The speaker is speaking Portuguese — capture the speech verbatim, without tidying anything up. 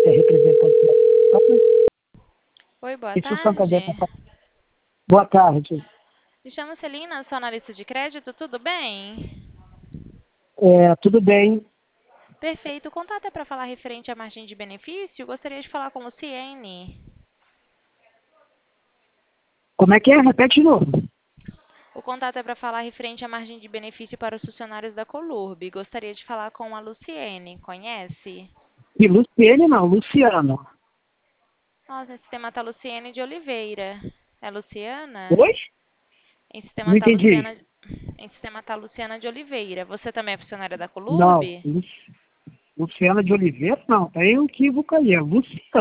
é representante da... Oi, boa Isso, Santander. tarde. Boa tarde. Me chamo Celina, sou analista de crédito, tudo bem? É, tudo bem? Perfeito. O contato é para falar referente à margem de benefício? Gostaria de falar com o Luciene. Como é que é? Repete de novo. O contato é para falar referente à margem de benefício para os funcionários da Colurb. Gostaria de falar com a Luciene. Conhece? E Luciene não, Luciano. Nossa, em sistema está Luciene de Oliveira. É Luciana? Oi? Em sistema Não está entendi. Luciana... Em sistema tá Luciana de Oliveira. Você também é funcionária da Não, Colurb? Lu- Luciana de Oliveira? Não, tem um equívoco aí. É Luciano.